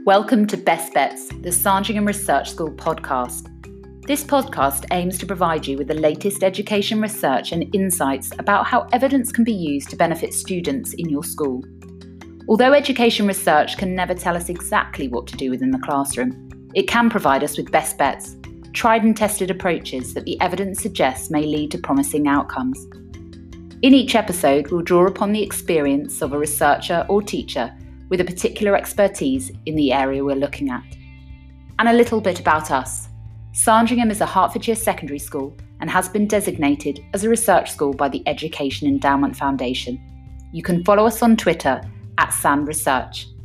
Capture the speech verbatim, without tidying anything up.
Welcome to Best Bets, the Sandringham Research School podcast. This podcast aims to provide you with the latest education research and insights about how evidence can be used to benefit students in your school. Although education research can never tell us exactly what to do within the classroom, it can provide us with best bets, tried and tested approaches that the evidence suggests may lead to promising outcomes. In each episode, we'll draw upon the experience of a researcher or teacher with a particular expertise in the area we're looking at. And a little bit about us. Sandringham is a Hertfordshire secondary school and has been designated as a research school by the Education Endowment Foundation. You can follow us on Twitter at Sand Research.